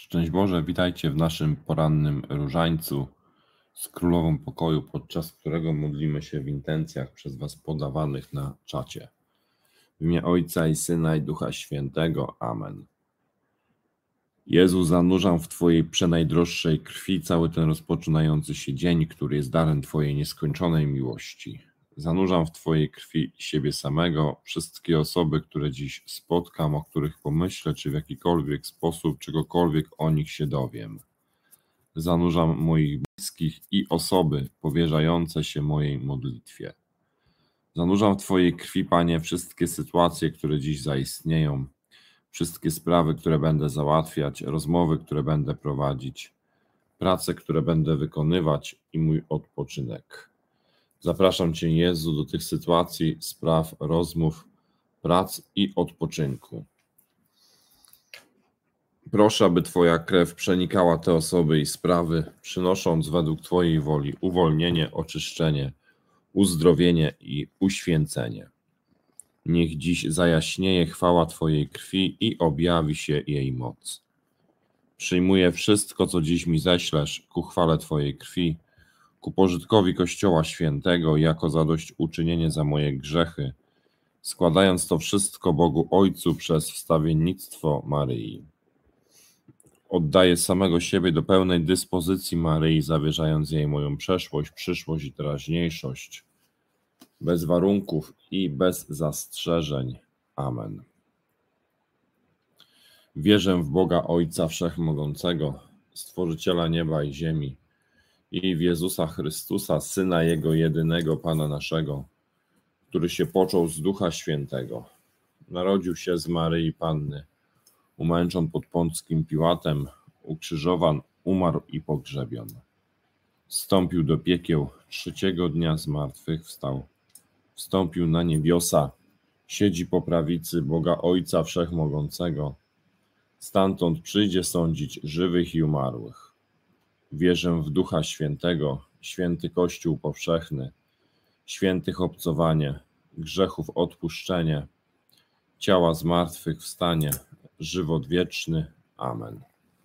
Szczęść Boże, witajcie w naszym porannym różańcu z Królową Pokoju, podczas którego modlimy się w intencjach przez Was podawanych na czacie. W imię Ojca i Syna i Ducha Świętego. Amen. Jezu, zanurzam w Twojej przenajdroższej krwi cały ten rozpoczynający się dzień, który jest darem Twojej nieskończonej miłości. Zanurzam w Twojej krwi siebie samego, wszystkie osoby, które dziś spotkam, o których pomyślę, czy w jakikolwiek sposób czegokolwiek o nich się dowiem. Zanurzam moich bliskich i osoby powierzające się mojej modlitwie. Zanurzam w Twojej krwi, Panie, wszystkie sytuacje, które dziś zaistnieją, wszystkie sprawy, które będę załatwiać, rozmowy, które będę prowadzić, prace, które będę wykonywać i mój odpoczynek. Zapraszam Cię, Jezu, do tych sytuacji, spraw, rozmów, prac i odpoczynku. Proszę, aby Twoja krew przenikała te osoby i sprawy, przynosząc według Twojej woli uwolnienie, oczyszczenie, uzdrowienie i uświęcenie. Niech dziś zajaśnieje chwała Twojej krwi i objawi się jej moc. Przyjmuję wszystko, co dziś mi ześlesz, ku chwale Twojej krwi, ku pożytkowi Kościoła Świętego, jako zadośćuczynienie za moje grzechy, składając to wszystko Bogu Ojcu przez wstawiennictwo Maryi. Oddaję samego siebie do pełnej dyspozycji Maryi, zawierzając jej moją przeszłość, przyszłość i teraźniejszość, bez warunków i bez zastrzeżeń. Amen. Wierzę w Boga Ojca Wszechmogącego, Stworzyciela nieba i ziemi, i w Jezusa Chrystusa, Syna Jego jedynego, Pana naszego, który się począł z Ducha Świętego. Narodził się z Maryi Panny, umęczon pod Pąckim Piłatem, ukrzyżowan, umarł i pogrzebion. Wstąpił do piekieł, trzeciego dnia zmartwychwstał. Wstąpił na niebiosa, siedzi po prawicy Boga Ojca Wszechmogącego. Stamtąd przyjdzie sądzić żywych i umarłych. Wierzę w Ducha Świętego, święty Kościół powszechny, świętych obcowanie, grzechów odpuszczenie, ciała zmartwychwstanie, żywot wieczny. Amen.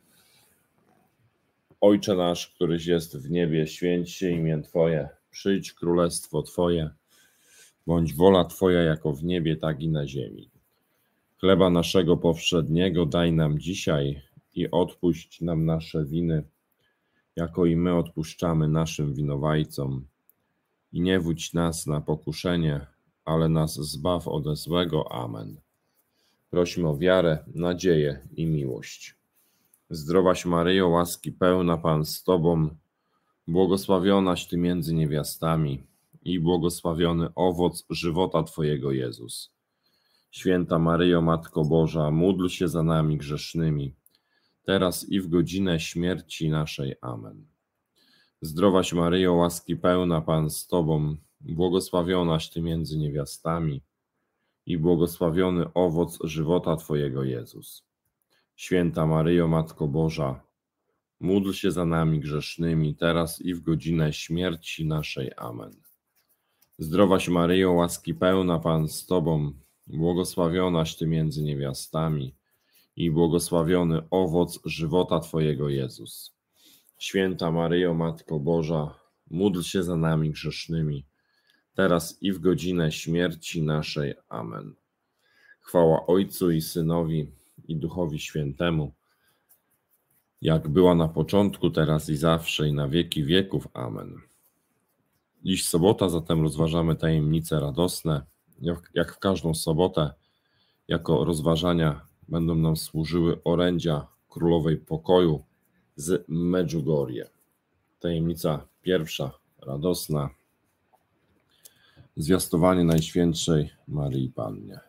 Ojcze nasz, któryś jest w niebie, święć się imię Twoje, przyjdź królestwo Twoje, bądź wola Twoja jako w niebie, tak i na ziemi. Chleba naszego powszedniego daj nam dzisiaj i odpuść nam nasze winy, jako i my odpuszczamy naszym winowajcom. I nie wódź nas na pokuszenie, ale nas zbaw ode złego. Amen. Prośmy o wiarę, nadzieję i miłość. Zdrowaś Maryjo, łaski pełna, Pan z Tobą, błogosławionaś Ty między niewiastami i błogosławiony owoc żywota Twojego, Jezus. Święta Maryjo, Matko Boża, módl się za nami grzesznymi, teraz i w godzinę śmierci naszej. Amen. Zdrowaś Maryjo, łaski pełna, Pan z Tobą, błogosławionaś Ty między niewiastami i błogosławiony owoc żywota Twojego, Jezus. Święta Maryjo, Matko Boża, módl się za nami grzesznymi, teraz i w godzinę śmierci naszej. Amen. Zdrowaś Maryjo, łaski pełna, Pan z Tobą, błogosławionaś Ty między niewiastami i błogosławiony owoc żywota Twojego, Jezus. Święta Maryjo, Matko Boża, módl się za nami grzesznymi, teraz i w godzinę śmierci naszej. Amen. Chwała Ojcu i Synowi i Duchowi Świętemu, jak była na początku, teraz i zawsze, i na wieki wieków. Amen. Dziś sobota, zatem rozważamy tajemnice radosne. Jak w każdą sobotę, jako rozważania będą nam służyły orędzia Królowej Pokoju z Medjugorje. Tajemnica pierwsza, radosna. Zwiastowanie Najświętszej Maryi Pannie.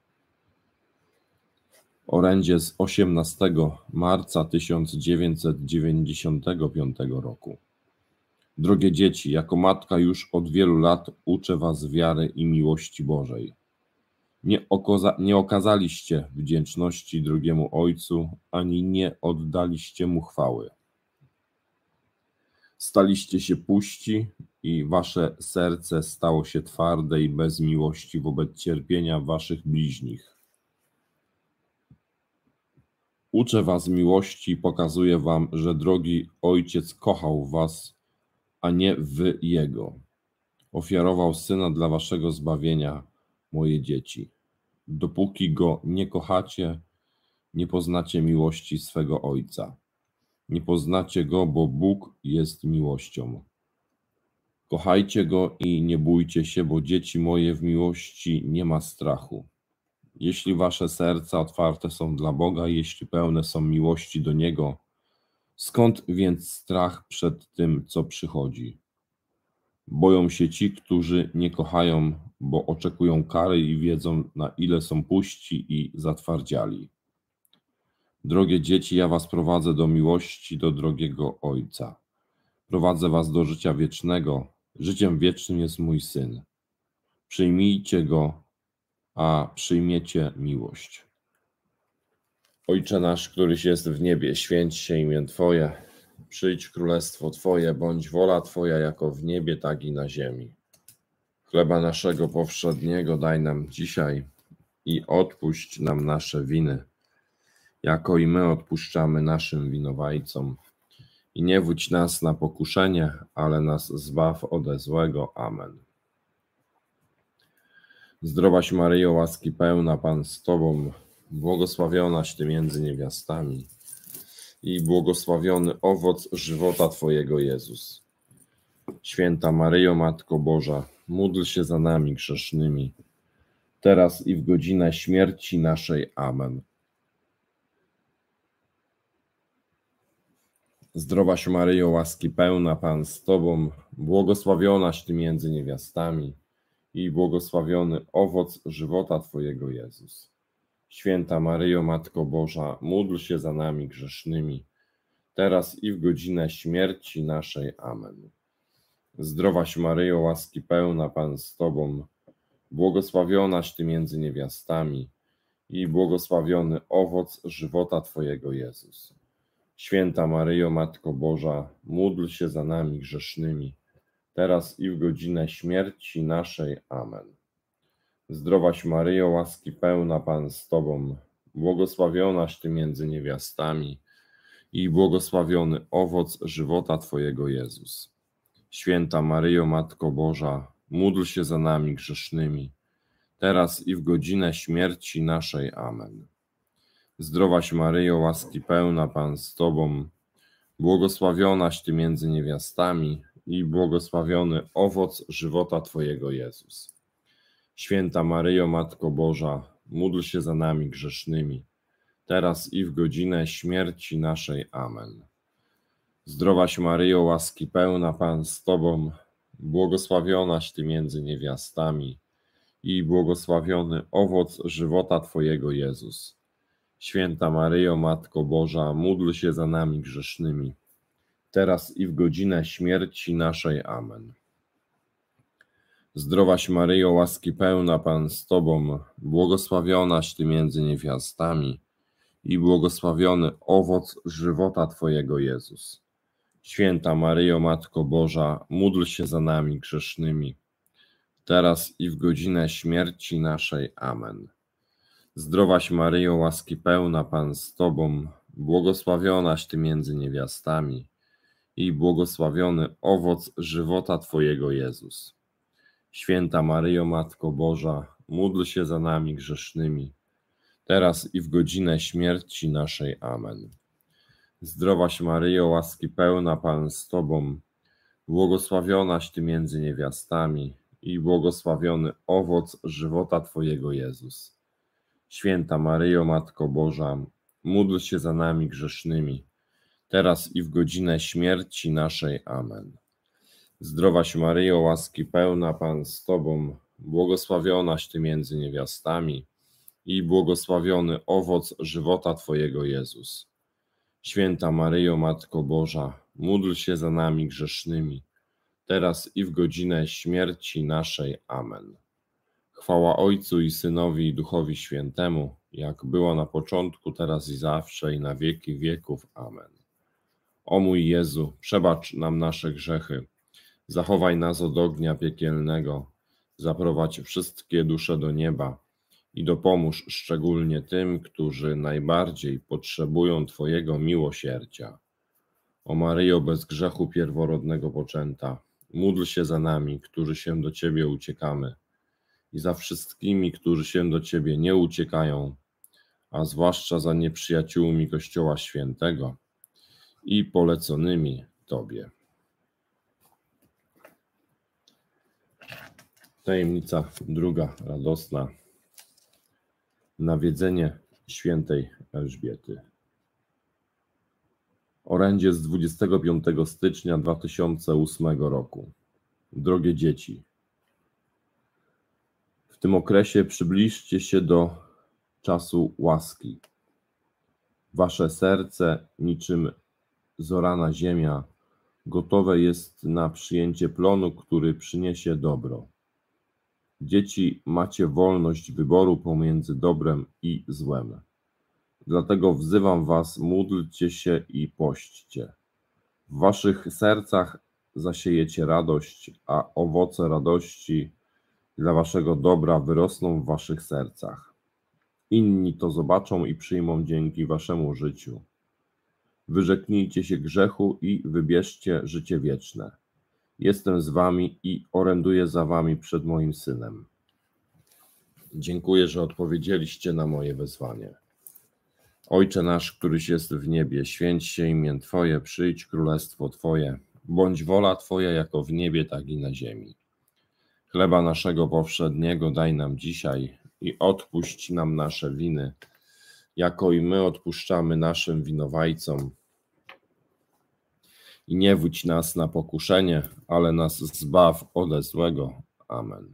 Orędzie z 18 marca 1995 roku. Drogie dzieci, jako matka już od wielu lat uczę was wiary i miłości Bożej. Nie okazaliście wdzięczności drugiemu Ojcu, ani nie oddaliście Mu chwały. Staliście się puści i wasze serce stało się twarde i bez miłości wobec cierpienia waszych bliźnich. Uczę was miłości i pokazuję wam, że drogi Ojciec kochał was, a nie wy Jego. Ofiarował Syna dla waszego zbawienia, moje dzieci. Dopóki Go nie kochacie, nie poznacie miłości swego Ojca. Nie poznacie Go, bo Bóg jest miłością. Kochajcie Go i nie bójcie się, bo dzieci moje, w miłości nie ma strachu. Jeśli wasze serca otwarte są dla Boga, jeśli pełne są miłości do Niego, skąd więc strach przed tym, co przychodzi? Boją się ci, którzy nie kochają, bo oczekują kary i wiedzą, na ile są puści i zatwardziali. Drogie dzieci, ja was prowadzę do miłości, do drogiego Ojca. Prowadzę was do życia wiecznego. Życiem wiecznym jest mój Syn. Przyjmijcie Go, a przyjmiecie miłość. Ojcze nasz, któryś jest w niebie, święć się imię Twoje. Przyjdź królestwo Twoje, bądź wola Twoja jako w niebie, tak i na ziemi. Chleba naszego powszedniego daj nam dzisiaj i odpuść nam nasze winy, jako i my odpuszczamy naszym winowajcom. I nie wódź nas na pokuszenie, ale nas zbaw ode złego. Amen. Zdrowaś Maryjo, łaski pełna, Pan z Tobą, błogosławionaś Ty między niewiastami i błogosławiony owoc żywota Twojego, Jezus. Święta Maryjo, Matko Boża, módl się za nami grzesznymi, teraz i w godzinę śmierci naszej. Amen. Zdrowaś Maryjo, łaski pełna, Pan z Tobą, błogosławionaś Ty między niewiastami i błogosławiony owoc żywota Twojego, Jezus. Święta Maryjo, Matko Boża, módl się za nami grzesznymi, teraz i w godzinę śmierci naszej. Amen. Zdrowaś Maryjo, łaski pełna, Pan z Tobą, błogosławionaś Ty między niewiastami i błogosławiony owoc żywota Twojego, Jezus. Święta Maryjo, Matko Boża, módl się za nami grzesznymi, teraz i w godzinę śmierci naszej. Amen. Zdrowaś Maryjo, łaski pełna, Pan z Tobą, błogosławionaś Ty między niewiastami i błogosławiony owoc żywota Twojego, Jezus. Święta Maryjo, Matko Boża, módl się za nami grzesznymi, teraz i w godzinę śmierci naszej. Amen. Zdrowaś Maryjo, łaski pełna, Pan z Tobą, błogosławionaś Ty między niewiastami i błogosławiony owoc żywota Twojego, Jezus. Święta Maryjo, Matko Boża, módl się za nami grzesznymi, teraz i w godzinę śmierci naszej. Amen. Zdrowaś Maryjo, łaski pełna, Pan z Tobą, błogosławionaś Ty między niewiastami i błogosławiony owoc żywota Twojego, Jezus. Święta Maryjo, Matko Boża, módl się za nami grzesznymi, teraz i w godzinę śmierci naszej. Amen. Zdrowaś Maryjo, łaski pełna, Pan z Tobą, błogosławionaś Ty między niewiastami i błogosławiony owoc żywota Twojego, Jezus. Święta Maryjo, Matko Boża, módl się za nami grzesznymi, teraz i w godzinę śmierci naszej. Amen. Zdrowaś Maryjo, łaski pełna, Pan z Tobą, błogosławionaś Ty między niewiastami i błogosławiony owoc żywota Twojego, Jezus. Święta Maryjo, Matko Boża, módl się za nami grzesznymi, teraz i w godzinę śmierci naszej. Amen. Zdrowaś Maryjo, łaski pełna, Pan z Tobą, błogosławionaś Ty między niewiastami i błogosławiony owoc żywota Twojego, Jezus. Święta Maryjo, Matko Boża, módl się za nami grzesznymi, teraz i w godzinę śmierci naszej. Amen. Zdrowaś Maryjo, łaski pełna, Pan z Tobą, błogosławionaś Ty między niewiastami i błogosławiony owoc żywota Twojego, Jezus. Święta Maryjo, Matko Boża, módl się za nami grzesznymi, teraz i w godzinę śmierci naszej. Amen. Chwała Ojcu i Synowi i Duchowi Świętemu, jak było na początku, teraz i zawsze, i na wieki wieków. Amen. O mój Jezu, przebacz nam nasze grzechy, zachowaj nas od ognia piekielnego, zaprowadź wszystkie dusze do nieba i dopomóż szczególnie tym, którzy najbardziej potrzebują Twojego miłosierdzia. O Maryjo, bez grzechu pierworodnego poczęta, módl się za nami, którzy się do Ciebie uciekamy, i za wszystkimi, którzy się do Ciebie nie uciekają, a zwłaszcza za nieprzyjaciółmi Kościoła Świętego i poleconymi Tobie. Tajemnica druga, radosna. Nawiedzenie świętej Elżbiety. Orędzie z 25 stycznia 2008 roku. Drogie dzieci, w tym okresie przybliżcie się do czasu łaski. Wasze serce, niczym zorana ziemia, gotowe jest na przyjęcie plonu, który przyniesie dobro. Dzieci, macie wolność wyboru pomiędzy dobrem i złem. Dlatego wzywam was, módlcie się i pośćcie. W waszych sercach zasiejecie radość, a owoce radości dla waszego dobra wyrosną w waszych sercach. Inni to zobaczą i przyjmą dzięki waszemu życiu. Wyrzeknijcie się grzechu i wybierzcie życie wieczne. Jestem z wami i oręduję za wami przed moim Synem. Dziękuję, że odpowiedzieliście na moje wezwanie. Ojcze nasz, któryś jest w niebie, święć się imię Twoje, przyjdź królestwo Twoje, bądź wola Twoja jako w niebie, tak i na ziemi. Chleba naszego powszedniego daj nam dzisiaj i odpuść nam nasze winy, jako i my odpuszczamy naszym winowajcom. I nie wódź nas na pokuszenie, ale nas zbaw ode złego. Amen.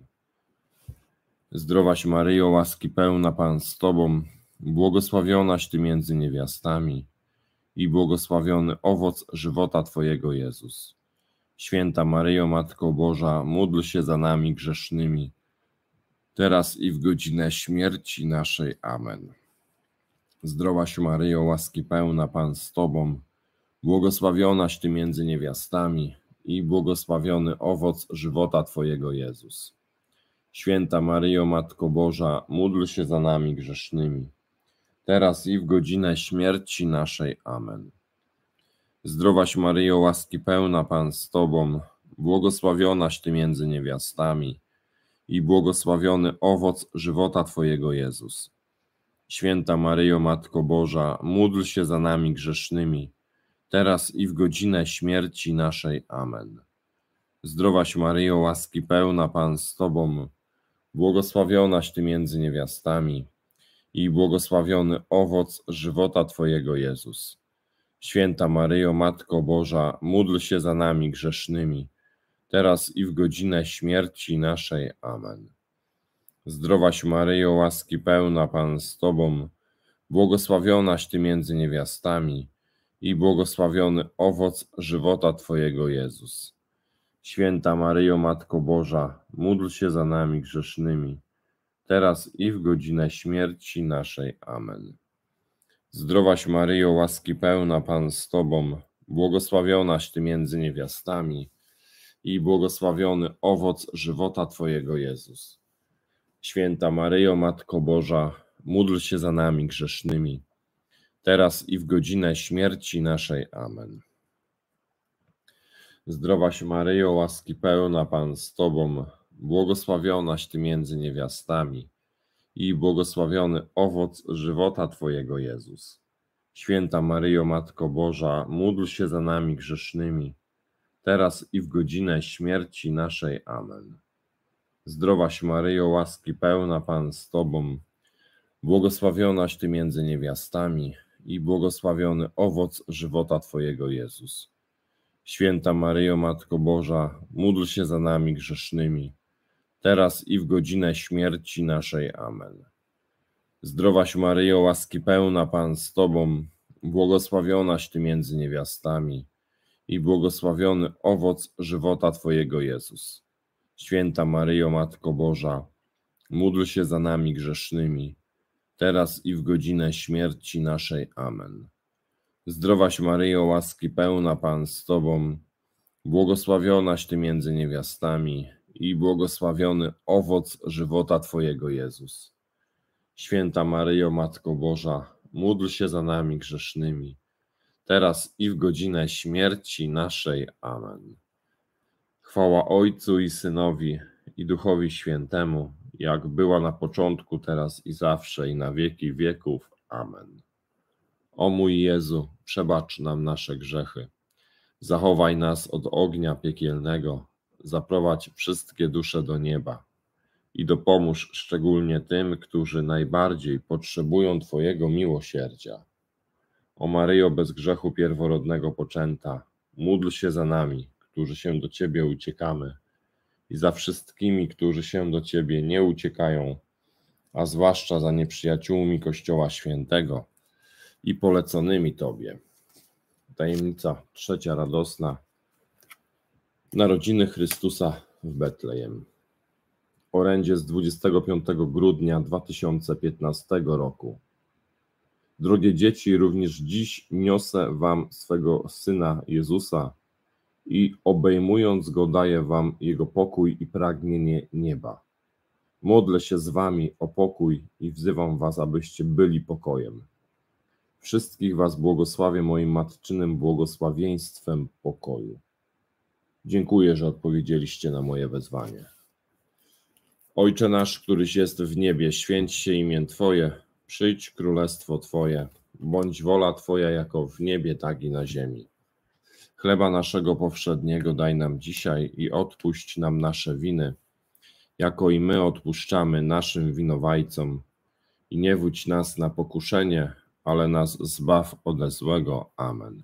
Zdrowaś Maryjo, łaski pełna, Pan z Tobą, błogosławionaś Ty między niewiastami i błogosławiony owoc żywota Twojego, Jezus. Święta Maryjo, Matko Boża, módl się za nami grzesznymi, teraz i w godzinę śmierci naszej. Amen. Zdrowaś Maryjo, łaski pełna, Pan z Tobą, błogosławionaś Ty między niewiastami i błogosławiony owoc żywota Twojego, Jezus. Święta Maryjo, Matko Boża, módl się za nami grzesznymi, teraz i w godzinę śmierci naszej. Amen. Zdrowaś Maryjo, łaski pełna, Pan z Tobą, błogosławionaś Ty między niewiastami i błogosławiony owoc żywota Twojego, Jezus. Święta Maryjo, Matko Boża, módl się za nami grzesznymi, teraz i w godzinę śmierci naszej. Amen. Zdrowaś Maryjo, łaski pełna, Pan z Tobą, błogosławionaś Ty między niewiastami i błogosławiony owoc żywota Twojego, Jezus. Święta Maryjo, Matko Boża, módl się za nami grzesznymi, teraz i w godzinę śmierci naszej. Amen. Zdrowaś Maryjo, łaski pełna, Pan z Tobą, błogosławionaś Ty między niewiastami i błogosławiony owoc żywota Twojego, Jezus. Święta Maryjo, Matko Boża, módl się za nami grzesznymi, teraz i w godzinę śmierci naszej. Amen. Zdrowaś Maryjo, łaski pełna, Pan z Tobą, błogosławionaś Ty między niewiastami i błogosławiony owoc żywota Twojego, Jezus. Święta Maryjo, Matko Boża, módl się za nami grzesznymi, teraz i w godzinę śmierci naszej. Amen. Zdrowaś Maryjo, łaski pełna, Pan z Tobą, błogosławionaś Ty między niewiastami i błogosławiony owoc żywota Twojego, Jezus. Święta Maryjo, Matko Boża, módl się za nami grzesznymi, teraz i w godzinę śmierci naszej. Amen. Zdrowaś Maryjo, łaski pełna, Pan z Tobą, błogosławionaś Ty między niewiastami i błogosławiony owoc żywota Twojego, Jezus. Święta Maryjo, Matko Boża, módl się za nami grzesznymi, teraz i w godzinę śmierci naszej. Amen. Zdrowaś Maryjo, łaski pełna, Pan z Tobą, błogosławionaś Ty między niewiastami i błogosławiony owoc żywota Twojego, Jezus. Święta Maryjo, Matko Boża, módl się za nami grzesznymi, teraz i w godzinę śmierci naszej. Amen. Zdrowaś Maryjo, łaski pełna, Pan z Tobą, błogosławionaś Ty między niewiastami i błogosławiony owoc żywota Twojego, Jezus. Święta Maryjo, Matko Boża, módl się za nami grzesznymi, teraz i w godzinę śmierci naszej. Amen. Chwała Ojcu i Synowi, i Duchowi Świętemu, jak była na początku, teraz i zawsze, i na wieki wieków. Amen. O mój Jezu, przebacz nam nasze grzechy, zachowaj nas od ognia piekielnego, zaprowadź wszystkie dusze do nieba i dopomóż szczególnie tym, którzy najbardziej potrzebują Twojego miłosierdzia. O Maryjo, bez grzechu pierworodnego poczęta, módl się za nami, którzy się do Ciebie uciekamy, i za wszystkimi, którzy się do Ciebie nie uciekają, a zwłaszcza za nieprzyjaciółmi Kościoła Świętego i poleconymi Tobie. Tajemnica trzecia radosna. Narodziny Chrystusa w Betlejem. Orędzie z 25 grudnia 2015 roku. Drogie dzieci, również dziś niosę wam swego Syna Jezusa i obejmując Go daję wam Jego pokój i pragnienie nieba. Modlę się z wami o pokój i wzywam was, abyście byli pokojem. Wszystkich was błogosławię moim matczynym błogosławieństwem pokoju. Dziękuję, że odpowiedzieliście na moje wezwanie. Ojcze nasz, któryś jest w niebie, święć się imię Twoje, przyjdź królestwo Twoje, bądź wola Twoja jako w niebie, tak i na ziemi. Chleba naszego powszedniego daj nam dzisiaj i odpuść nam nasze winy, jako i my odpuszczamy naszym winowajcom. I nie wódź nas na pokuszenie, ale nas zbaw ode złego. Amen.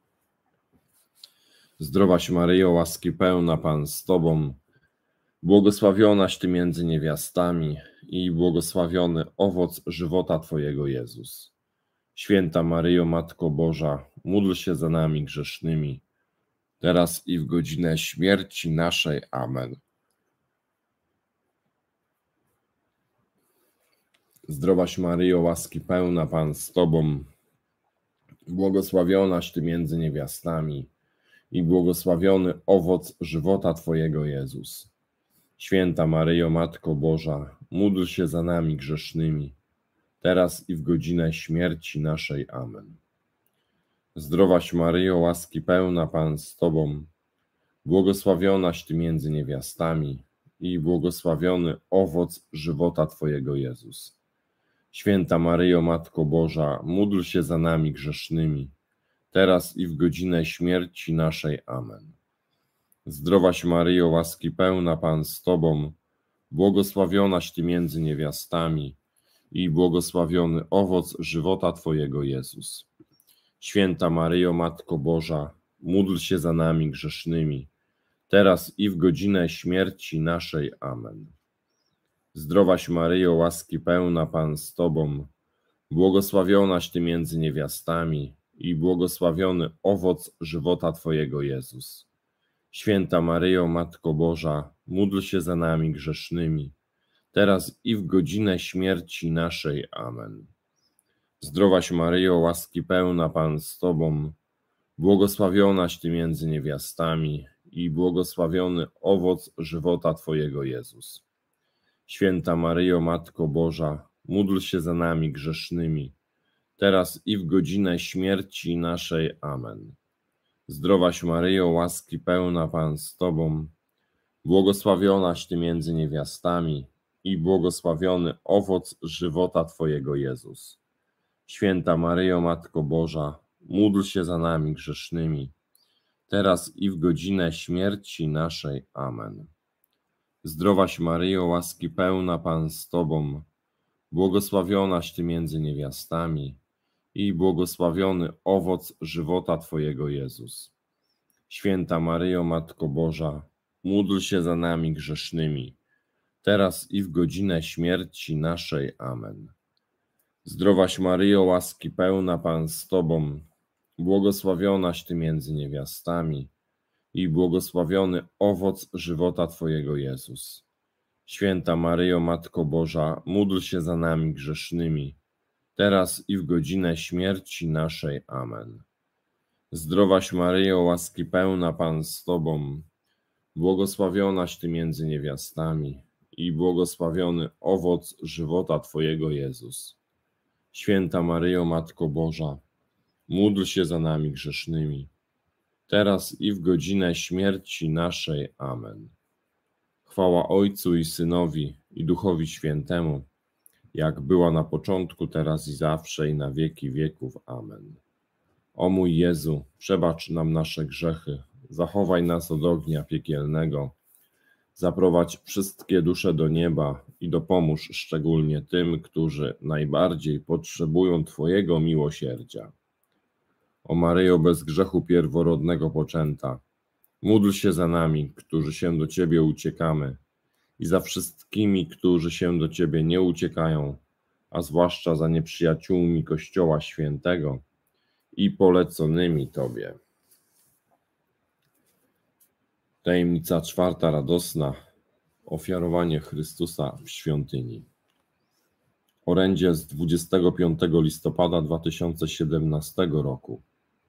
Zdrowaś Maryjo, łaski pełna, Pan z Tobą, błogosławionaś Ty między niewiastami i błogosławiony owoc żywota Twojego, Jezus. Święta Maryjo, Matko Boża, módl się za nami grzesznymi, teraz i w godzinę śmierci naszej. Amen. Zdrowaś Maryjo, łaski pełna, Pan z Tobą, błogosławionaś Ty między niewiastami i błogosławiony owoc żywota Twojego, Jezus. Święta Maryjo, Matko Boża, módl się za nami grzesznymi, teraz i w godzinę śmierci naszej. Amen. Zdrowaś Maryjo, łaski pełna, Pan z Tobą, błogosławionaś Ty między niewiastami i błogosławiony owoc żywota Twojego, Jezus. Święta Maryjo, Matko Boża, módl się za nami grzesznymi, teraz i w godzinę śmierci naszej. Amen. Zdrowaś Maryjo, łaski pełna, Pan z Tobą, błogosławionaś Ty między niewiastami i błogosławiony owoc żywota Twojego, Jezus. Święta Maryjo, Matko Boża, módl się za nami grzesznymi, teraz i w godzinę śmierci naszej. Amen. Zdrowaś Maryjo, łaski pełna, Pan z Tobą, błogosławionaś Ty między niewiastami i błogosławiony owoc żywota Twojego, Jezus. Święta Maryjo, Matko Boża, módl się za nami grzesznymi, teraz i w godzinę śmierci naszej. Amen. Zdrowaś Maryjo, łaski pełna, Pan z Tobą, błogosławionaś Ty między niewiastami i błogosławiony owoc żywota Twojego, Jezus. Święta Maryjo, Matko Boża, módl się za nami grzesznymi, teraz i w godzinę śmierci naszej. Amen. Zdrowaś Maryjo, łaski pełna, Pan z Tobą, błogosławionaś Ty między niewiastami i błogosławiony owoc żywota Twojego, Jezus. Święta Maryjo, Matko Boża, módl się za nami grzesznymi, teraz i w godzinę śmierci naszej. Amen. Zdrowaś Maryjo, łaski pełna, Pan z Tobą, błogosławionaś Ty między niewiastami i błogosławiony owoc żywota Twojego, Jezus. Święta Maryjo, Matko Boża, módl się za nami grzesznymi, teraz i w godzinę śmierci naszej. Amen. Zdrowaś Maryjo, łaski pełna, Pan z Tobą, błogosławionaś Ty między niewiastami i błogosławiony owoc żywota Twojego, Jezus. Święta Maryjo, Matko Boża, módl się za nami grzesznymi, teraz i w godzinę śmierci naszej. Amen. Zdrowaś Maryjo, łaski pełna, Pan z Tobą, błogosławionaś Ty między niewiastami i błogosławiony owoc żywota Twojego, Jezus. Święta Maryjo, Matko Boża, módl się za nami grzesznymi, teraz i w godzinę śmierci naszej. Amen. Chwała Ojcu i Synowi, i Duchowi Świętemu, jak była na początku, teraz i zawsze, i na wieki wieków. Amen. O mój Jezu, przebacz nam nasze grzechy, zachowaj nas od ognia piekielnego, zaprowadź wszystkie dusze do nieba i dopomóż szczególnie tym, którzy najbardziej potrzebują Twojego miłosierdzia. O Maryjo, bez grzechu pierworodnego poczęta, módl się za nami, którzy się do Ciebie uciekamy, i za wszystkimi, którzy się do Ciebie nie uciekają, a zwłaszcza za nieprzyjaciółmi Kościoła Świętego i poleconymi Tobie. Tajemnica czwarta radosna. Ofiarowanie Chrystusa w świątyni. Orędzie z 25 listopada 2017 roku.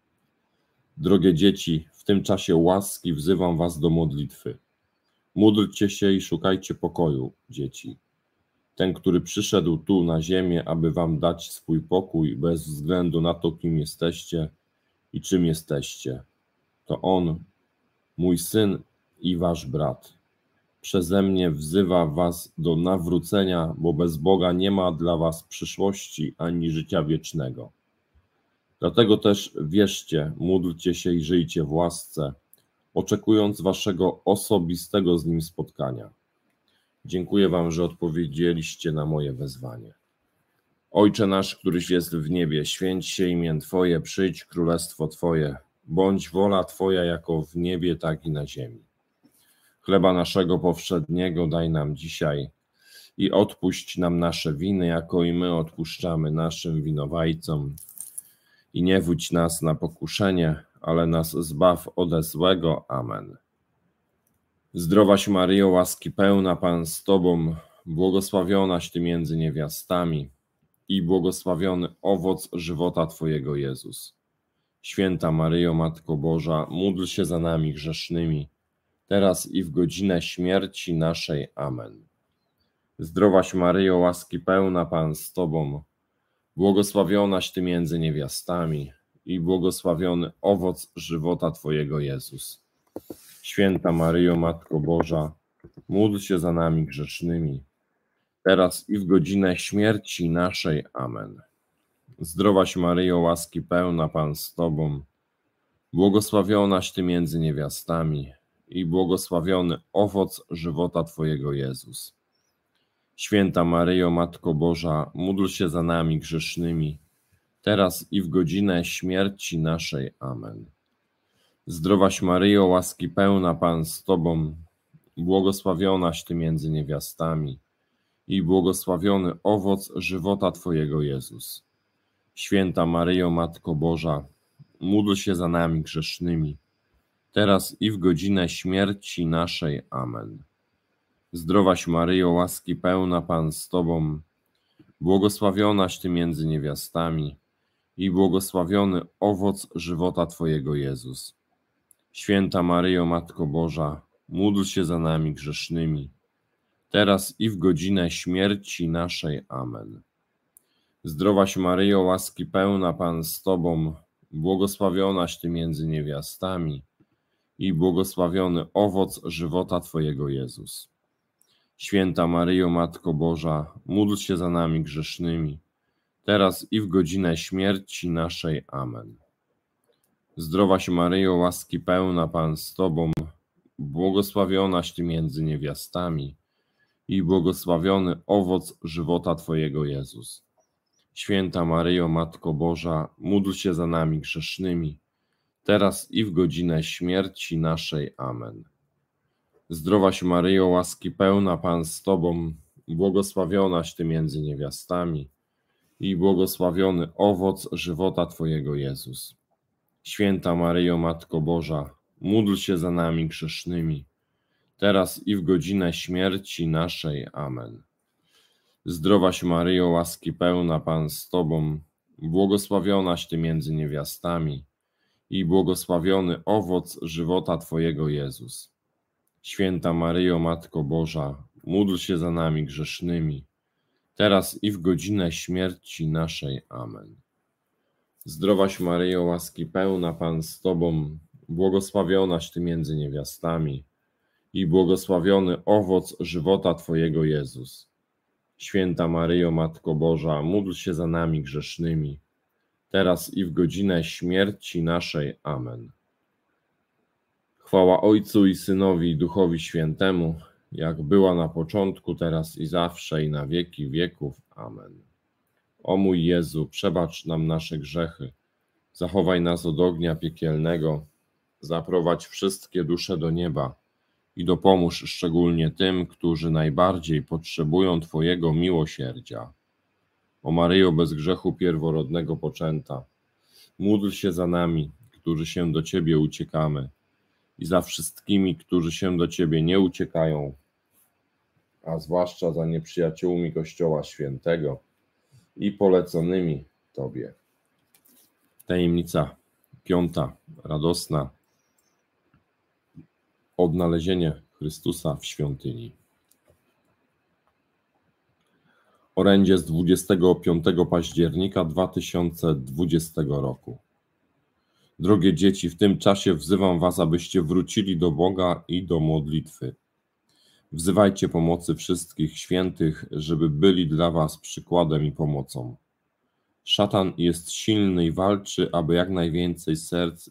Drogie dzieci, w tym czasie łaski wzywam was do modlitwy. Módlcie się i szukajcie pokoju, dzieci. Ten, który przyszedł tu na ziemię, aby wam dać swój pokój bez względu na to, kim jesteście i czym jesteście. To On, mój Syn i wasz brat. Przeze mnie wzywa was do nawrócenia, bo bez Boga nie ma dla was przyszłości ani życia wiecznego. Dlatego też wierzcie, módlcie się i żyjcie w łasce, oczekując waszego osobistego z Nim spotkania. Dziękuję wam, że odpowiedzieliście na moje wezwanie. Ojcze nasz, któryś jest w niebie, święć się imię Twoje, przyjdź królestwo Twoje, bądź wola Twoja jako w niebie, tak i na ziemi. Chleba naszego powszedniego daj nam dzisiaj i odpuść nam nasze winy, jako i my odpuszczamy naszym winowajcom. I nie wódź nas na pokuszenie, ale nas zbaw ode złego. Amen. Zdrowaś Maryjo, łaski pełna, Pan z Tobą, błogosławionaś Ty między niewiastami i błogosławiony owoc żywota Twojego, Jezus. Święta Maryjo, Matko Boża, módl się za nami grzesznymi, teraz i w godzinę śmierci naszej. Amen. Zdrowaś Maryjo, łaski pełna, Pan z Tobą, błogosławionaś Ty między niewiastami i błogosławiony owoc żywota Twojego, Jezus. Święta Maryjo, Matko Boża, módl się za nami grzesznymi, teraz i w godzinę śmierci naszej. Amen. Zdrowaś Maryjo, łaski pełna, Pan z Tobą, błogosławionaś Ty między niewiastami i błogosławiony owoc żywota Twojego, Jezus. Święta Maryjo, Matko Boża, módl się za nami grzesznymi, teraz i w godzinę śmierci naszej. Amen. Zdrowaś Maryjo, łaski pełna, Pan z Tobą, błogosławionaś Ty między niewiastami i błogosławiony owoc żywota Twojego, Jezus. Święta Maryjo, Matko Boża, módl się za nami grzesznymi, teraz i w godzinę śmierci naszej. Amen. Zdrowaś Maryjo, łaski pełna, Pan z Tobą, błogosławionaś Ty między niewiastami i błogosławiony owoc żywota Twojego, Jezus. Święta Maryjo, Matko Boża, módl się za nami grzesznymi, teraz i w godzinę śmierci naszej. Amen. Zdrowaś Maryjo, łaski pełna, Pan z Tobą, błogosławionaś Ty między niewiastami i błogosławiony owoc żywota Twojego, Jezus. Święta Maryjo, Matko Boża, módl się za nami grzesznymi, teraz i w godzinę śmierci naszej. Amen. Zdrowaś Maryjo, łaski pełna, Pan z Tobą, błogosławionaś Ty między niewiastami i błogosławiony owoc żywota Twojego, Jezus. Święta Maryjo, Matko Boża, módl się za nami grzesznymi, teraz i w godzinę śmierci naszej. Amen. Zdrowaś Maryjo, łaski pełna, Pan z Tobą, błogosławionaś Ty między niewiastami i błogosławiony owoc żywota Twojego, Jezus. Święta Maryjo, Matko Boża, módl się za nami grzesznymi, teraz i w godzinę śmierci naszej. Amen. Zdrowaś Maryjo, łaski pełna, Pan z Tobą, błogosławionaś Ty między niewiastami i błogosławiony owoc żywota Twojego, Jezus. Święta Maryjo, Matko Boża, módl się za nami grzesznymi, teraz i w godzinę śmierci naszej. Amen. Zdrowaś Maryjo, łaski pełna, Pan z Tobą, błogosławionaś Ty między niewiastami i błogosławiony owoc żywota Twojego, Jezus. Święta Maryjo, Matko Boża, módl się za nami grzesznymi, teraz i w godzinę śmierci naszej. Amen. Chwała Ojcu i Synowi i Duchowi Świętemu, jak była na początku, teraz i zawsze, i na wieki wieków. Amen. O mój Jezu, przebacz nam nasze grzechy, zachowaj nas od ognia piekielnego, zaprowadź wszystkie dusze do nieba i dopomóż szczególnie tym, którzy najbardziej potrzebują Twojego miłosierdzia. O Maryjo, bez grzechu pierworodnego poczęta, módl się za nami, którzy się do Ciebie uciekamy, i za wszystkimi, którzy się do Ciebie nie uciekają, a zwłaszcza za nieprzyjaciółmi Kościoła Świętego i poleconymi Tobie. Tajemnica piąta, radosna. Odnalezienie Chrystusa w świątyni. Orędzie z 25 października 2020 roku. Drogie dzieci, w tym czasie wzywam Was, abyście wrócili do Boga i do modlitwy. Wzywajcie pomocy wszystkich świętych, żeby byli dla Was przykładem i pomocą. Szatan jest silny i walczy, aby jak najwięcej serc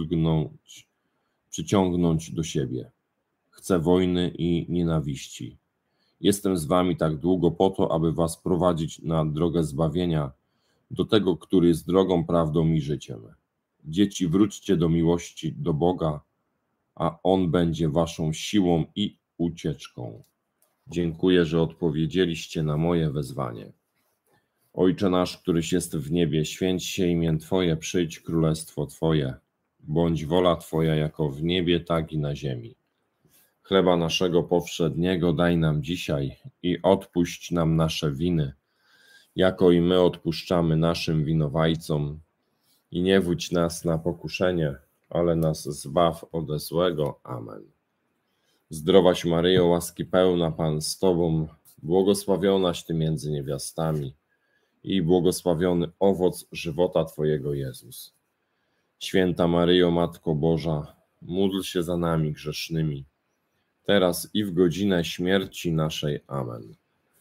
przyciągnąć do siebie. Chce wojny i nienawiści. Jestem z Wami tak długo po to, aby Was prowadzić na drogę zbawienia, do tego, który jest drogą, prawdą i życiem. Dzieci, wróćcie do miłości do Boga, a On będzie Waszą siłą i ucieczką. Dziękuję, że odpowiedzieliście na moje wezwanie. Ojcze nasz, któryś jest w niebie, święć się imię Twoje, przyjdź królestwo Twoje. Bądź wola Twoja jako w niebie, tak i na ziemi. Chleba naszego powszedniego daj nam dzisiaj i odpuść nam nasze winy, jako i my odpuszczamy naszym winowajcom. I nie wódź nas na pokuszenie, ale nas zbaw ode złego. Amen. Zdrowaś Maryjo, łaski pełna, Pan z Tobą, błogosławionaś Ty między niewiastami i błogosławiony owoc żywota Twojego, Jezus. Święta Maryjo, Matko Boża, módl się za nami grzesznymi, teraz i w godzinę śmierci naszej. Amen.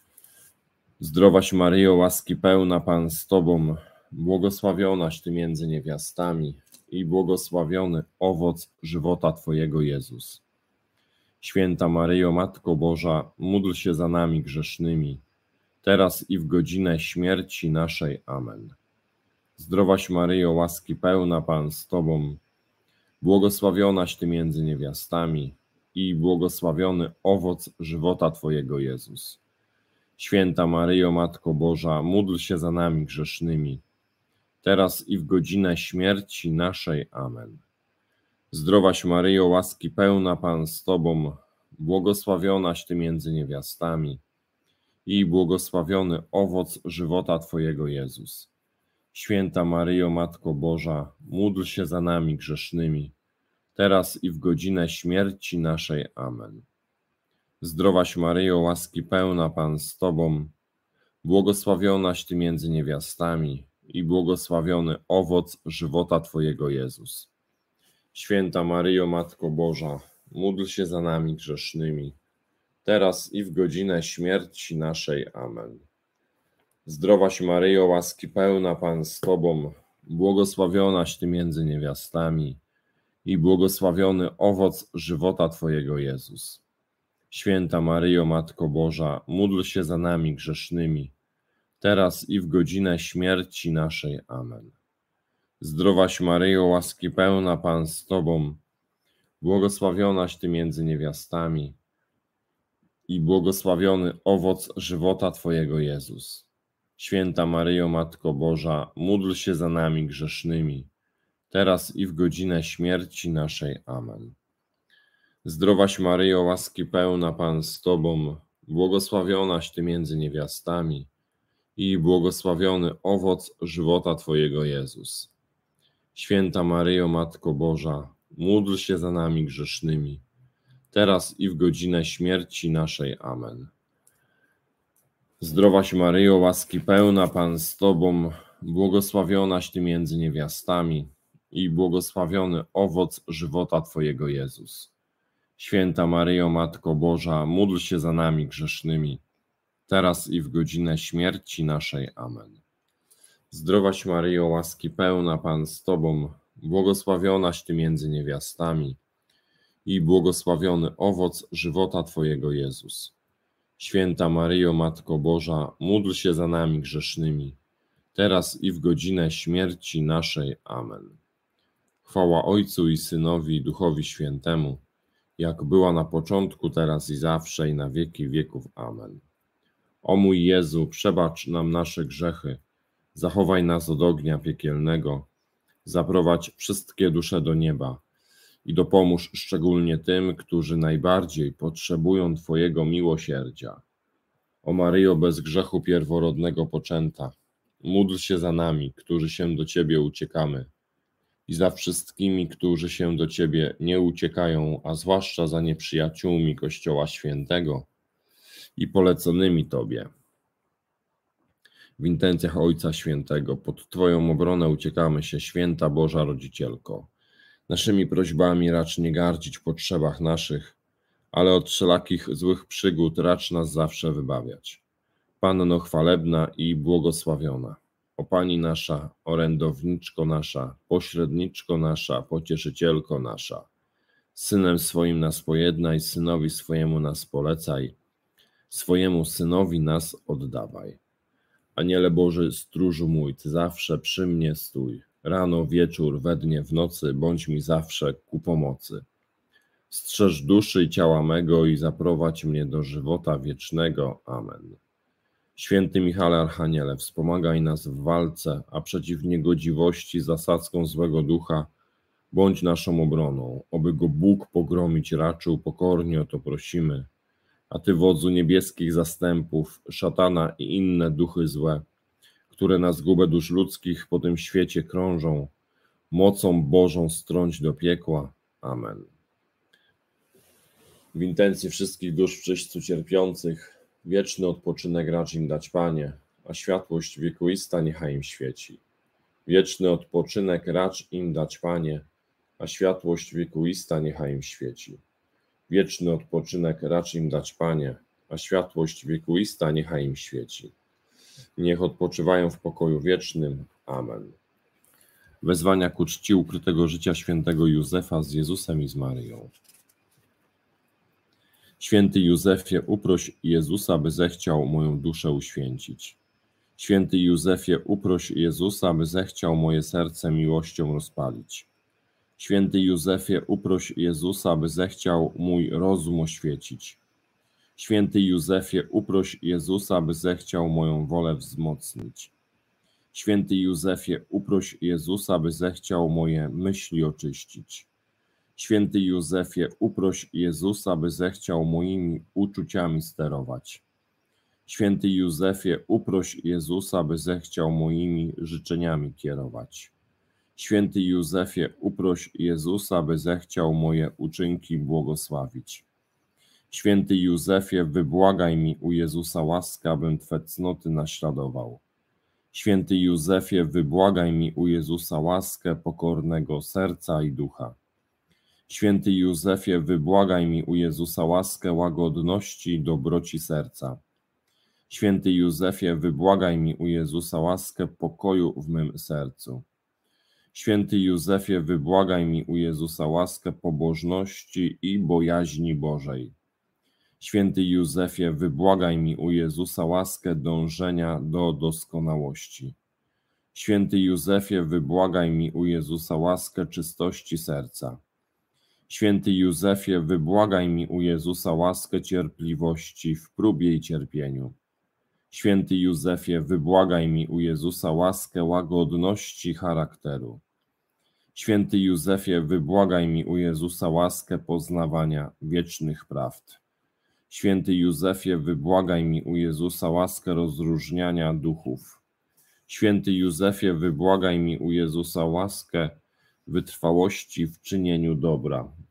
Zdrowaś Maryjo, łaski pełna, Pan z Tobą, błogosławionaś Ty między niewiastami i błogosławiony owoc żywota Twojego, Jezus. Święta Maryjo, Matko Boża, módl się za nami grzesznymi, teraz i w godzinę śmierci naszej. Amen. Zdrowaś Maryjo, łaski pełna, Pan z Tobą, błogosławionaś Ty między niewiastami i błogosławiony owoc żywota Twojego, Jezus. Święta Maryjo, Matko Boża, módl się za nami grzesznymi, teraz i w godzinę śmierci naszej. Amen. Zdrowaś Maryjo, łaski pełna, Pan z Tobą, błogosławionaś Ty między niewiastami i błogosławiony owoc żywota Twojego, Jezus. Święta Maryjo, Matko Boża, módl się za nami grzesznymi, teraz i w godzinę śmierci naszej. Amen. Zdrowaś Maryjo, łaski pełna, Pan z Tobą, błogosławionaś Ty między niewiastami i błogosławiony owoc żywota Twojego, Jezus. Święta Maryjo, Matko Boża, módl się za nami grzesznymi, teraz i w godzinę śmierci naszej. Amen. Zdrowaś Maryjo, łaski pełna, Pan z Tobą, błogosławionaś Ty między niewiastami i błogosławiony owoc żywota Twojego, Jezus. Święta Maryjo, Matko Boża, módl się za nami grzesznymi, teraz i w godzinę śmierci naszej. Amen. Zdrowaś Maryjo, łaski pełna, Pan z Tobą, błogosławionaś Ty między niewiastami i błogosławiony owoc żywota Twojego, Jezus. Święta Maryjo, Matko Boża, módl się za nami grzesznymi, teraz i w godzinę śmierci naszej. Amen. Zdrowaś Maryjo, łaski pełna, Pan z Tobą, błogosławionaś Ty między niewiastami i błogosławiony owoc żywota Twojego, Jezus. Święta Maryjo, Matko Boża, módl się za nami grzesznymi, teraz i w godzinę śmierci naszej. Amen. Zdrowaś Maryjo, łaski pełna, Pan z Tobą, błogosławionaś Ty między niewiastami i błogosławiony owoc żywota Twojego, Jezus. Święta Maryjo, Matko Boża, módl się za nami grzesznymi, teraz i w godzinę śmierci naszej. Amen. Zdrowaś Maryjo, łaski pełna, Pan z Tobą, błogosławionaś Ty między niewiastami i błogosławiony owoc żywota Twojego, Jezus. Święta Maryjo, Matko Boża, módl się za nami grzesznymi, teraz i w godzinę śmierci naszej. Amen. Chwała Ojcu i Synowi, i Duchowi Świętemu, jak była na początku, teraz i zawsze, i na wieki wieków. Amen. O mój Jezu, przebacz nam nasze grzechy, zachowaj nas od ognia piekielnego, zaprowadź wszystkie dusze do nieba i dopomóż szczególnie tym, którzy najbardziej potrzebują Twojego miłosierdzia. O Maryjo, bez grzechu pierworodnego poczęta, módl się za nami, którzy się do Ciebie uciekamy, i za wszystkimi, którzy się do Ciebie nie uciekają, a zwłaszcza za nieprzyjaciółmi Kościoła Świętego i poleconymi Tobie. W intencjach Ojca Świętego pod Twoją obronę uciekamy się, Święta Boża Rodzicielko. Naszymi prośbami racz nie gardzić w potrzebach naszych, ale od wszelakich złych przygód racz nas zawsze wybawiać. Panno chwalebna i błogosławiona, o Pani nasza, orędowniczko nasza, pośredniczko nasza, pocieszycielko nasza, Synem swoim nas pojednaj, Synowi swojemu nas polecaj, swojemu Synowi nas oddawaj. Aniele Boży, stróżu mój, Ty zawsze przy mnie stój, rano, wieczór, we dnie, w nocy, bądź mi zawsze ku pomocy. Strzeż duszy i ciała mego i zaprowadź mnie do żywota wiecznego. Amen. Święty Michale Archaniele, wspomagaj nas w walce, a przeciw niegodziwości zasadzką złego ducha bądź naszą obroną, oby go Bóg pogromić raczył, pokornie o to prosimy. A Ty, wodzu niebieskich zastępów, szatana i inne duchy złe, które na zgubę dusz ludzkich po tym świecie krążą, mocą Bożą strąć do piekła. Amen. W intencji wszystkich dusz w czyśćcu cierpiących, wieczny odpoczynek racz im dać, Panie, a światłość wiekuista niechaj im świeci. Wieczny odpoczynek racz im dać, Panie, a światłość wiekuista niechaj im świeci. Wieczny odpoczynek racz im dać, Panie, a światłość wiekuista niechaj im świeci. Niech odpoczywają w pokoju wiecznym. Amen. Wezwania ku czci ukrytego życia świętego Józefa z Jezusem i z Maryją. Święty Józefie, uproś Jezusa, by zechciał moją duszę uświęcić. Święty Józefie, uproś Jezusa, by zechciał moje serce miłością rozpalić. Święty Józefie, uproś Jezusa, by zechciał mój rozum oświecić. Święty Józefie, uproś Jezusa, by zechciał moją wolę wzmocnić. Święty Józefie, uproś Jezusa, by zechciał moje myśli oczyścić. Święty Józefie, uproś Jezusa, by zechciał moimi uczuciami sterować. Święty Józefie, uproś Jezusa, by zechciał moimi życzeniami kierować. Święty Józefie, uproś Jezusa, by zechciał moje uczynki błogosławić. Święty Józefie, wybłagaj mi u Jezusa łaskę, abym Twe cnoty naśladował. Święty Józefie, wybłagaj mi u Jezusa łaskę pokornego serca i ducha. Święty Józefie, wybłagaj mi u Jezusa łaskę łagodności i dobroci serca. Święty Józefie, wybłagaj mi u Jezusa łaskę pokoju w mym sercu. Święty Józefie, wybłagaj mi u Jezusa łaskę pobożności i bojaźni Bożej. Święty Józefie, wybłagaj mi u Jezusa łaskę dążenia do doskonałości. Święty Józefie, wybłagaj mi u Jezusa łaskę czystości serca. Święty Józefie, wybłagaj mi u Jezusa łaskę cierpliwości w próbie i cierpieniu. Święty Józefie, wybłagaj mi u Jezusa łaskę łagodności charakteru. Święty Józefie, wybłagaj mi u Jezusa łaskę poznawania wiecznych prawd. Święty Józefie, wybłagaj mi u Jezusa łaskę rozróżniania duchów. Święty Józefie, wybłagaj mi u Jezusa łaskę wytrwałości w czynieniu dobra.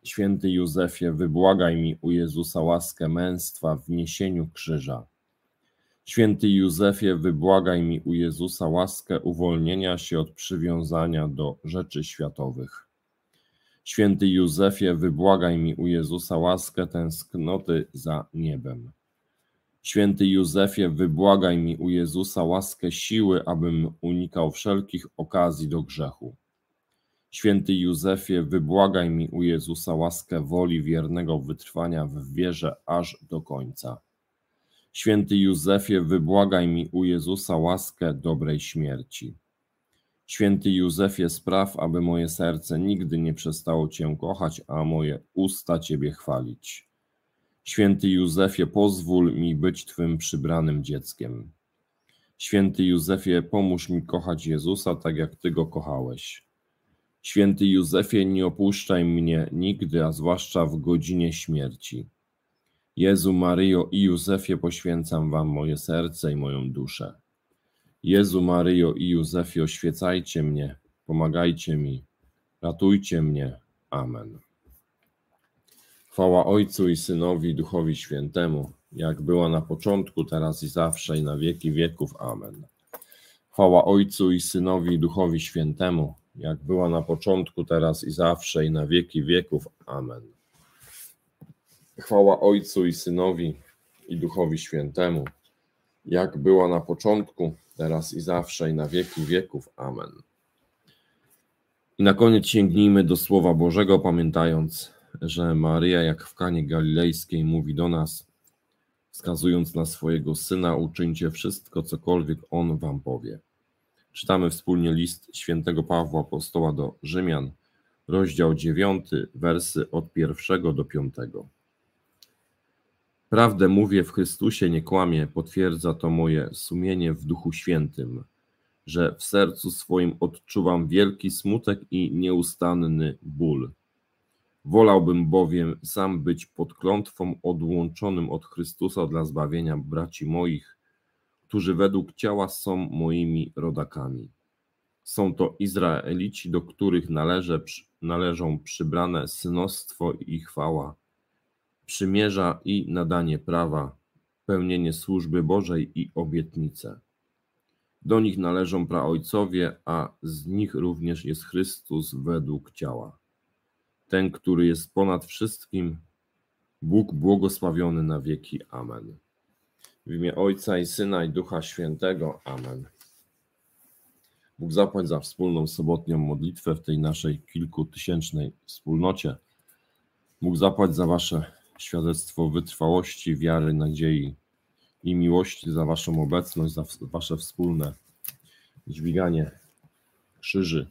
Święty Józefie, wybłagaj mi u Jezusa łaskę męstwa w niesieniu krzyża. Święty Józefie, wybłagaj mi u Jezusa łaskę uwolnienia się od przywiązania do rzeczy światowych. Święty Józefie, wybłagaj mi u Jezusa łaskę tęsknoty za niebem. Święty Józefie, wybłagaj mi u Jezusa łaskę siły, abym unikał wszelkich okazji do grzechu. Święty Józefie, wybłagaj mi u Jezusa łaskę woli wiernego wytrwania w wierze aż do końca. Święty Józefie, wybłagaj mi u Jezusa łaskę dobrej śmierci. Święty Józefie, spraw, aby moje serce nigdy nie przestało Cię kochać, a moje usta Ciebie chwalić. Święty Józefie, pozwól mi być Twym przybranym dzieckiem. Święty Józefie, pomóż mi kochać Jezusa tak, jak Ty Go kochałeś. Święty Józefie, nie opuszczaj mnie nigdy, a zwłaszcza w godzinie śmierci. Jezu, Maryjo i Józefie, poświęcam Wam moje serce i moją duszę. Jezu, Maryjo i Józefie, oświecajcie mnie, pomagajcie mi, ratujcie mnie. Amen. Chwała Ojcu i Synowi i Duchowi Świętemu, jak była na początku, teraz i zawsze, i na wieki wieków. Amen. Chwała Ojcu i Synowi i Duchowi Świętemu, jak była na początku, teraz i zawsze, i na wieki wieków. Amen. Chwała Ojcu i Synowi i Duchowi Świętemu, jak była na początku, teraz i zawsze, i na wieki wieków. Amen. I na koniec sięgnijmy do Słowa Bożego, pamiętając, że Maryja, jak w Kanie Galilejskiej, mówi do nas, wskazując na swojego Syna: uczyńcie wszystko, cokolwiek On wam powie. Czytamy wspólnie list świętego Pawła apostoła do Rzymian, rozdział 9, wersy od 1 do 5. Prawdę mówię w Chrystusie, nie kłamię, potwierdza to moje sumienie w Duchu Świętym, że w sercu swoim odczuwam wielki smutek i nieustanny ból. Wolałbym bowiem sam być pod klątwą odłączonym od Chrystusa dla zbawienia braci moich, którzy według ciała są moimi rodakami. Są to Izraelici, do których należą przybrane synostwo i chwała, przymierza i nadanie prawa, pełnienie służby Bożej i obietnice. Do nich należą praojcowie, a z nich również jest Chrystus według ciała. Ten, który jest ponad wszystkim, Bóg błogosławiony na wieki. Amen. W imię Ojca i Syna i Ducha Świętego. Amen. Bóg zapłać za wspólną sobotnią modlitwę w tej naszej kilkutysięcznej wspólnocie. Bóg zapłać za wasze świadectwo wytrwałości, wiary, nadziei i miłości, za waszą obecność, za wasze wspólne dźwiganie krzyży.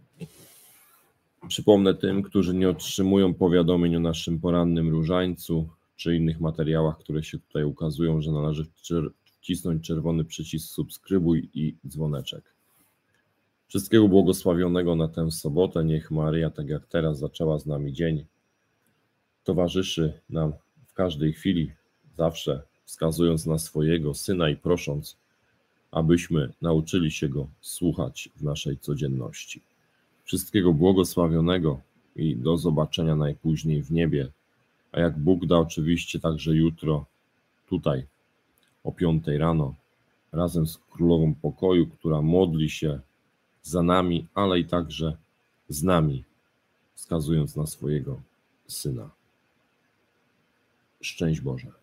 Przypomnę tym, którzy nie otrzymują powiadomień o naszym porannym różańcu czy innych materiałach, które się tutaj ukazują, że należy wcisnąć czerwony przycisk subskrybuj i dzwoneczek. Wszystkiego błogosławionego na tę sobotę. Niech Maryja, tak jak teraz, zaczęła z nami dzień, towarzyszy nam w każdej chwili, zawsze wskazując na swojego Syna i prosząc, abyśmy nauczyli się Go słuchać w naszej codzienności. Wszystkiego błogosławionego i do zobaczenia najpóźniej w niebie, a jak Bóg da, oczywiście także jutro tutaj o 5 rano razem z Królową Pokoju, która modli się za nami, ale i także z nami, wskazując na swojego Syna. Szczęść Boże.